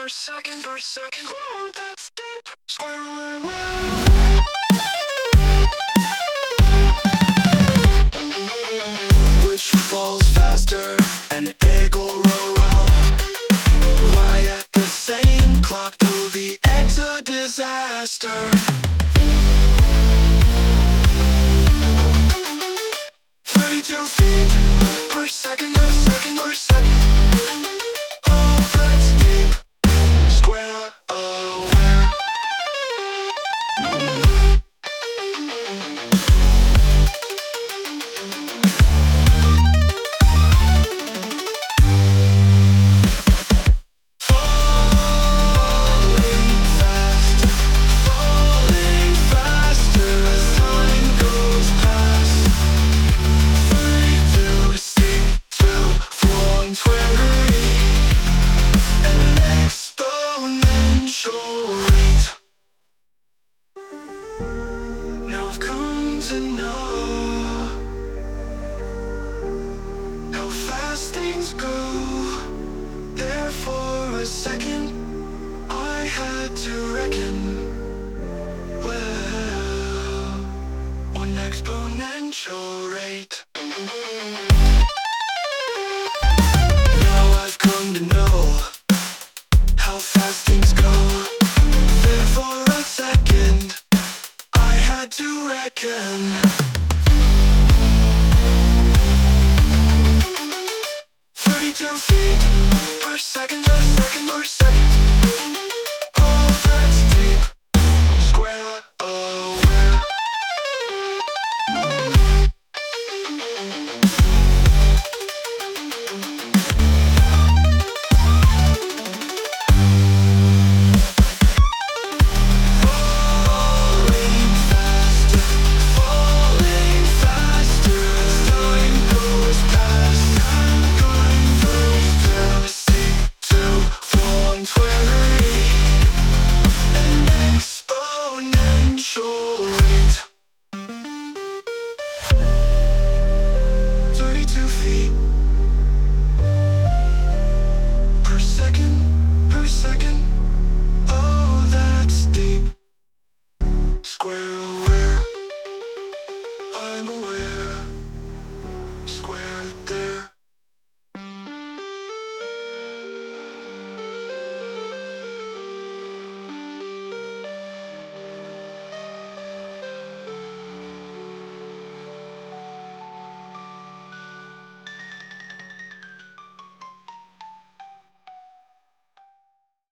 per second. Oh, that's deep. Square. Which falls faster, an egg or a roll? Why at the same clock though the egg's a disaster? 32 feet per second, a second per second. Oh, that's deep. Square aware. Falling faster as time goes past. 32 seek to 120, an exponential rate. Now I've come to know how fast things go. There for a second I had to reckon, well, one exponential rate. Now I've come to know how fast things go. There for a second I had to reckon. 32 feet per second, a second per second.